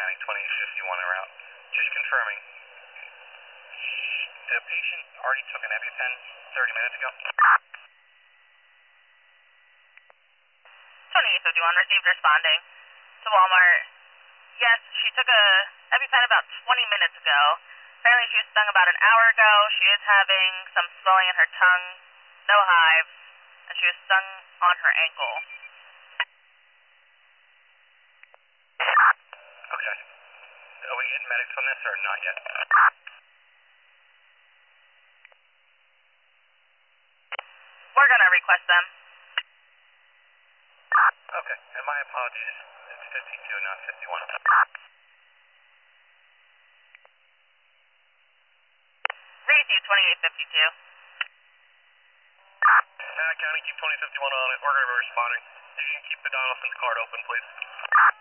County 2851 en route. Just confirming. The patient already took an EpiPen 30 minutes ago? 2851 received responding to Walmart. Yes, she took a EpiPen about 20 minutes ago. Apparently she was stung about an hour ago. She is having some swelling in her tongue, no hives, and she was stung on her ankle. Okay. Are we getting medics on this or not yet? We're going to request them. Okay, and my apologies. It's 52, not 51. Receive 2852. County, keep 2051 on it. We're going to be responding. You can keep the Donaldson's card open, please.